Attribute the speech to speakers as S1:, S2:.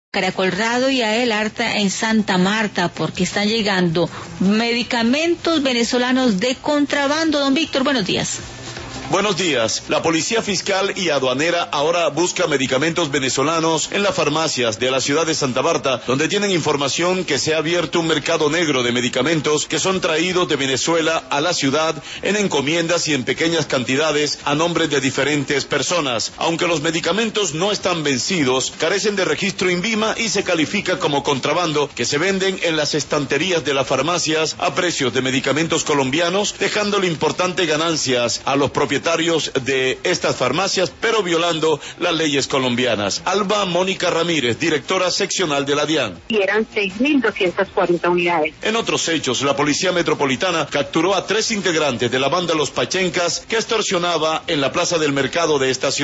S1: Caracolrado y a El Arta en Santa Marta, porque están llegando medicamentos venezolanos de contrabando. Don Víctor, buenos días.
S2: Buenos días. La Policía Fiscal y Aduanera ahora busca medicamentos venezolanos en las farmacias de la ciudad de Santa Marta, donde tienen información que se ha abierto un mercado negro de medicamentos que son traídos de Venezuela a la ciudad en encomiendas y en pequeñas cantidades a nombre de diferentes personas. Aunque los medicamentos no están vencidos, carecen de registro INVIMA y se califica como contrabando, que se venden en las estanterías de las farmacias a precios de medicamentos colombianos, dejándole importantes ganancias a los propietarios de estas farmacias, pero violando las leyes colombianas. Alba Mónica Ramírez, directora seccional de la DIAN.
S3: Y eran 6.240 unidades.
S2: En otros hechos, la Policía Metropolitana capturó a 3 integrantes de la banda Los Pachencas que extorsionaba en la plaza del mercado de esta ciudad.